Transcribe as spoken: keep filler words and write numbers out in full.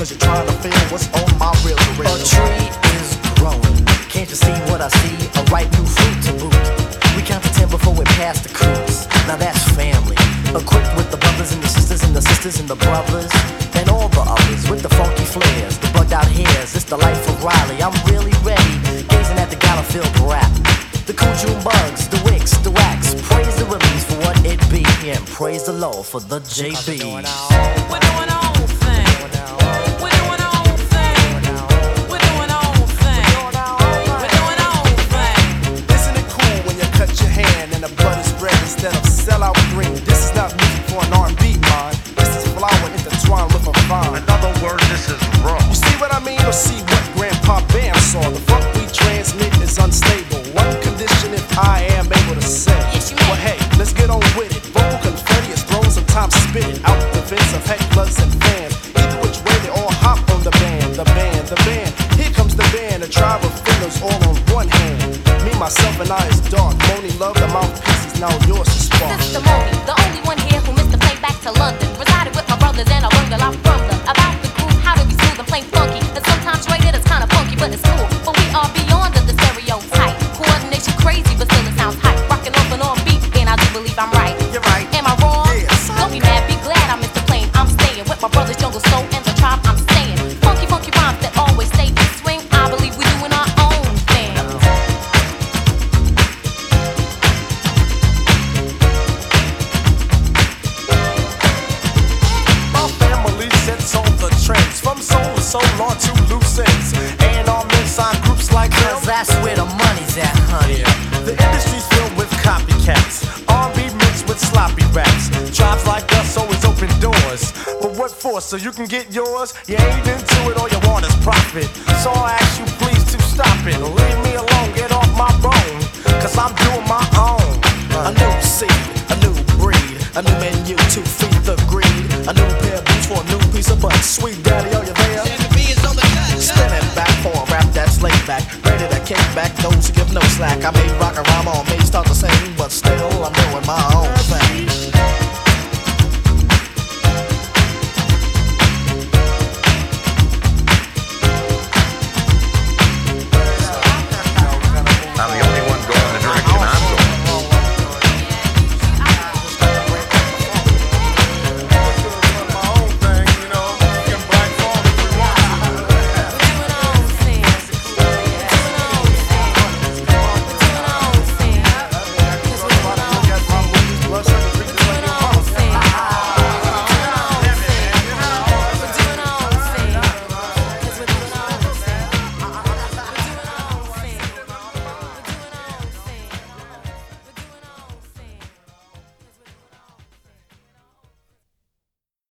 cause you're trying to feel what's on my real to real. A tree is growing, can't you see what I see? A ripe new fruit to boot. We count to ten before we pass the cruise. Now that's family, equipped with the brothers and the sisters and the sisters and the brothers and all the others with the funky flares, the bugged out hairs. It's the life of Riley. I'm really ready, gazing at the gala-filled rap, the cool June bugs, the wicks, the wax. Praise the release for what it be, and praise the Lord for the J Bs. We're doing our own thing. We're doing our own thing. We're doing our own thing. We're doing our own thing. Isn't it cool when you cut your hand and the blood is red instead of sellout green? This is not music for an R and B mind. This is flower intertwined with a vine. In other words, this is raw. You see what I mean, or see what Grandpa Bam saw? The funk we transmit is unstable. One condition if I am able to say. Yes, you may. Well, hey, let's get on with it. Vocal confetti is thrown, sometimes spit it out the vents of hecklers and fans. Either which way, they all hop on the band, the band, the band. Here comes the band, a tribe of fillers all on one hand. Me, myself, and I is dark. Moni love, the mouthpiece is now yours to spark. Sister Moni, the only one here who missed the plane back to London. Resided with my brothers and I learned a lot from them. About the groove, how to be smooth and plain funky. And sometimes rated as kinda funky, but it's cool. But we are beyond the stereotype. Coordination crazy, but still it sounds hype. Rockin' off and on beat, and I do believe I'm right. You're right. Am I wrong? Yes. Don't be mad, be glad I missed the plane. I'm staying with my brothers, Jungle Soul and the tribe. I'm staying. Funky, funky rhymes that always stay in swing. I believe we doing our own thing. My family sets on the trends from soul to soul on to loose ends. And our men sign groups like them. Cause that's where the money's at, honey. The industry's filled with copycats, R and B mixed with sloppy raps. Tribes like us always open doors, but what for? So you can get yours? You ain't into it, all you want is profit. So I ask you please to stop it. Leave me alone, get off my bone, cause I'm doing my own. A new seed, a new breed, a new menu to feed the greed. A new pair of boots for a new piece of butt. Sweet daddy, are you there? Spinning back for a rap that's laid back, ready to kick back those who give no slack. I may rock a rhyme or may start to sing, but still I'm doing my own thing.